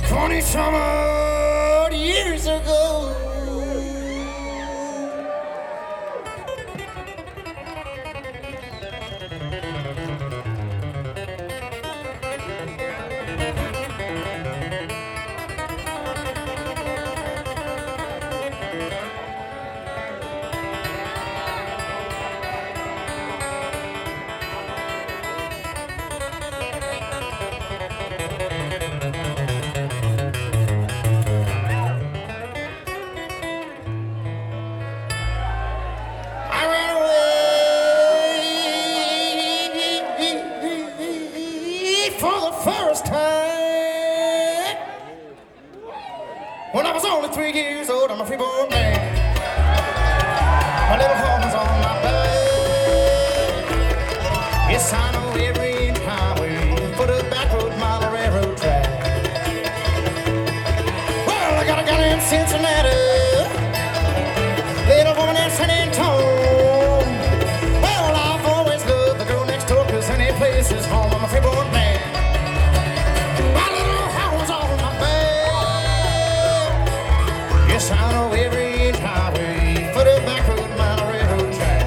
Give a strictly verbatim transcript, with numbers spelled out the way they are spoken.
twenty some odd years ago. For the first time, when I was only three years old, I'm a freeborn man. My little home was on my back. Yes, I know every inch highway, foot of back road, mile of railroad track. Well, I got a gal in Cincinnati, little woman in San Antonio. Well, I've always loved the girl next door, 'cause any place is home. I'm a freeborn man. Yes, I know every inch highway, foot of back road, mile of railroad track.